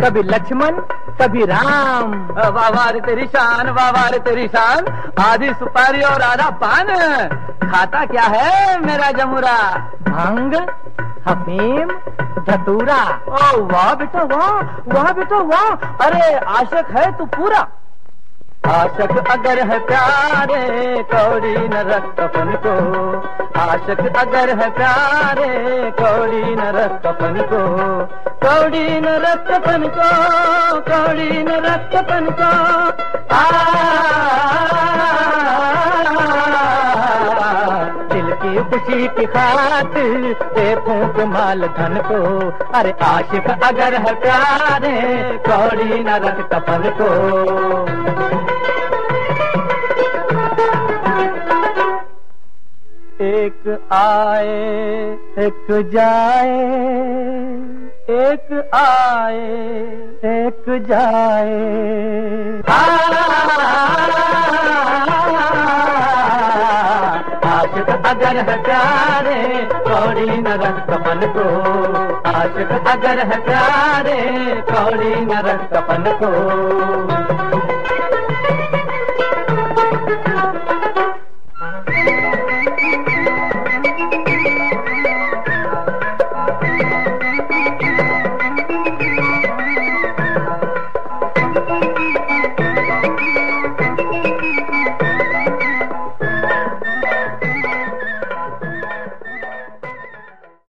कभी लक्ष्मण कभी राम। वाह रे तेरी शान, वाह रे तेरी शान। आधी सुपारी और आधा पान, खाता क्या है मेरा जमुरा? भांग, अफीम, धतूरा। ओ वाह बेटा वाह, वाह बेटा वाह। अरे आशिक है तू पूरा। आशिक अगर है प्यारे कौड़ी न रख कफन को, आशिक अगर है प्यारे कौड़ी न रख कफन को, कौड़ी न रख कफन को, कौड़ी न रख कफन को। दिल की खुशी की खातिर दे फूंक माल धन को। अरे आशिक अगर है प्यारे कौड़ी न रख कफन को। एक आए एक जाए, एक आए एक जाए। आशिक अगर है प्यारे कौड़ी न रख कफन को, आशिक अगर है प्यारे कौड़ी न रख कफन को।